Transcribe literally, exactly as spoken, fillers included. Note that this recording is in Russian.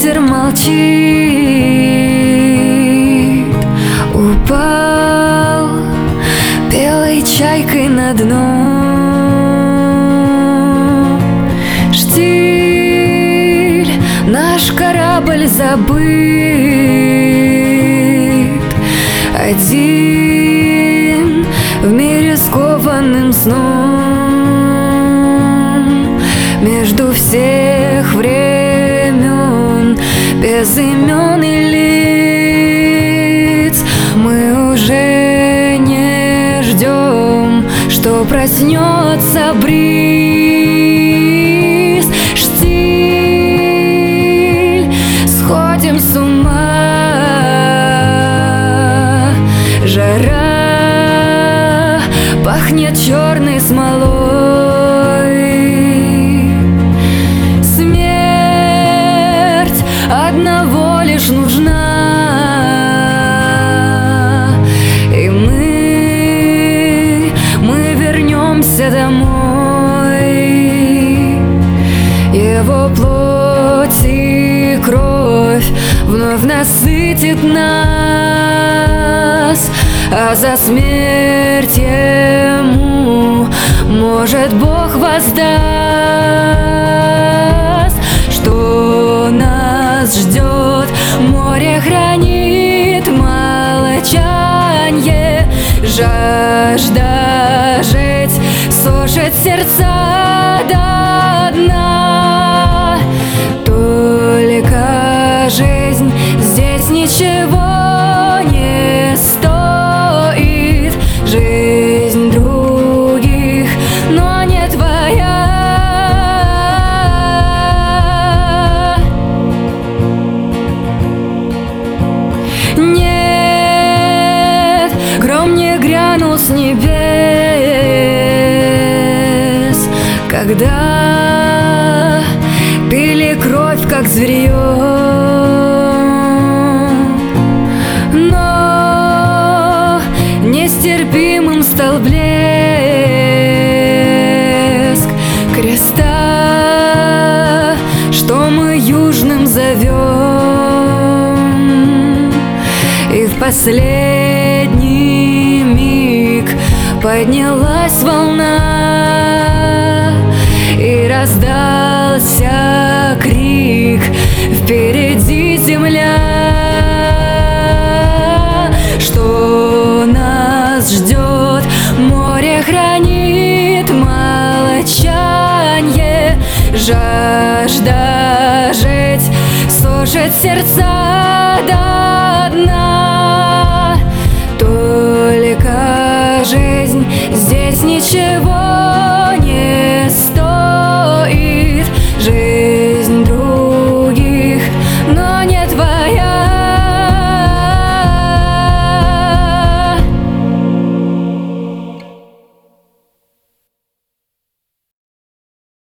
ветер молчит, упал белой чайкой на дно. Штиль, наш корабль забыт, один в мире скованным сном. Между всех времен, без имен и лиц, мы уже не ждем, что проснется бриз. Штиль, сходим с ума, жара пахнет черной смолой. Одного лишь нужна, и мы, мы вернемся домой. Его плоть и кровь вновь насытит нас, а за смерть ему, может, Бог воздаст. Что нас ждет, море хранит молчанье, жажда жить сушит сердца до дна. Только жизнь здесь ничего не стоит, жизнь других, но не твоя. Нет, гром не грянул с небес, когда пили кровь, как зверье. Но нестерпимым стал блеск креста, что мы южным зовем. И в последний миг поднялась волна, и раздался крик: впереди земля! Что нас ждет, море хранит молчанье, жажда жить сушит сердца до